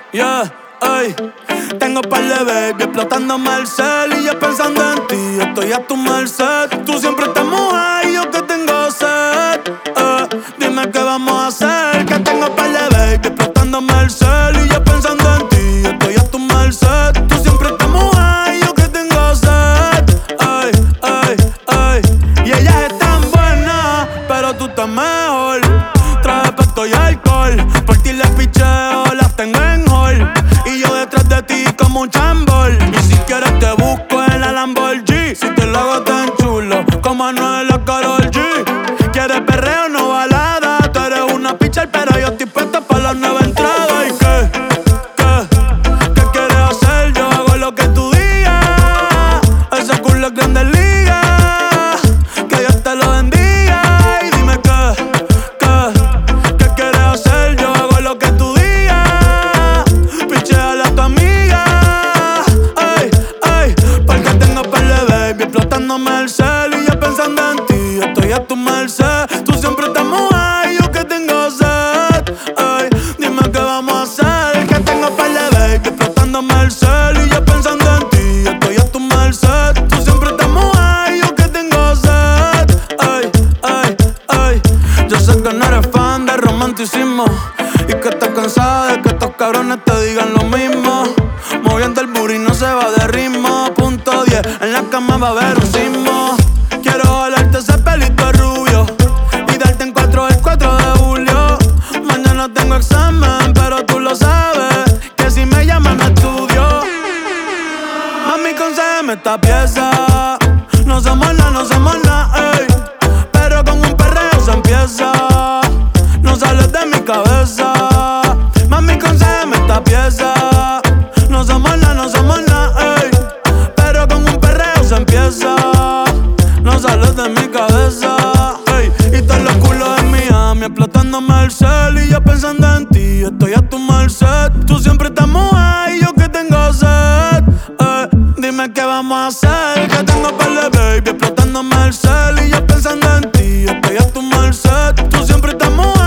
Yeah, ey. Tengo par de baby explotándome el cel y yo pensando en ti, estoy a tu merced. Tú siempre estás mojada y yo que tengo sed. Dime qué vamos a hacer, que tengo par de baby explotándome el cel y yo pensando en ti, estoy a tu merced. Tú siempre estás mojada y yo que tengo sed. Ey, ey, ey. Y ellas están buenas, pero tú estás mejor. Traje pesto y alcohol, por ti les picheo, las tengo en hall. Y yo detrás de ti como un chambol. Y si quieres te busco en la Lamborghini. Si te lo hago tan chulo como Anuel la Karol G. ¿Quieres perreo no balada? Tú eres una pitcher pero yo estoy puesta para las nuevas entradas. ¿Y qué quieres hacer? Yo hago lo que tú digas. Ese culo es grande liga. Que Dios te lo bendiga. Y dime ¿qué quieres hacer? Yo hago lo que tú digas. Picheale a tu amiga. Ay, ay, porque tengo par de baby explotándome el cel y yo pensando en ti, estoy a tu merced. Tú siempre estás mojada y yo que tengo sed. Ay, dime qué vamos a hacer, que tengo par de baby explotándome el cel y yo pensando en ti, estoy a tu merced. Tú siempre estás mojada y yo que tengo sed. Ay, ay, ay. Yo sé que no eres fan de romanticismo y que estás cansada de que estos cabrones te digan lo mismo. Moviendo el booty no se va de ritmo. Punto 10, en la cama va a haber un sismo. Quiero jalarte ese pelito rubio y darte en 4 el 4 de julio. Mañana tengo examen, pero tú lo sabes, que si me llaman me estudio. Mami, concédeme esta pieza. No somos nada, ey. Pero con un perreo se empieza. No sales de mi cabeza. Mami, concédeme esta pieza. No somos nada, ey. Pero con un perreo se empieza. No sales de mi cabeza, ey. Y todos los culos en Miami explotándome el cel y yo pensando en ti, estoy a tu merced. Tú siempre estás mojada y yo que tengo sed. Dime qué vamos a hacer, que tengo par de baby explotándome el cel y yo pensando en ti, estoy a tu merced. Tú siempre estás mojada